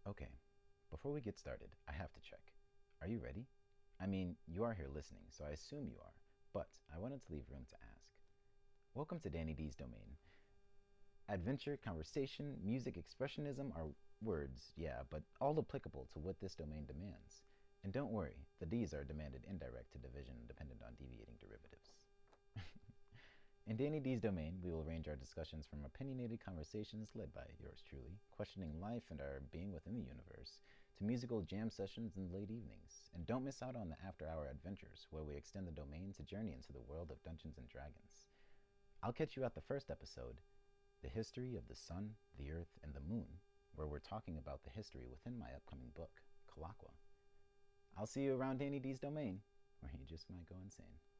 Okay, before we get started, I have to check. Are you ready? I mean, you are here listening, so I assume you are, but I wanted to leave room to ask. Welcome to Danny D's domain. Adventure, conversation, music, expressionism are words, yeah, but all applicable to what this domain demands. And don't worry, the D's are demanded indirect to division dependent on deviating derivatives. In Danny D's domain, we will range our discussions from opinionated conversations led by yours truly, questioning life and our being within the universe, to musical jam sessions in the late evenings. And don't miss out on the after-hour adventures, where we extend the domain to journey into the world of Dungeons & Dragons. I'll catch you at the first episode, The History of the Sun, the Earth, and the Moon, where we're talking about the history within my upcoming book, Kalakwa. I'll see you around Danny D's domain, where you just might go insane.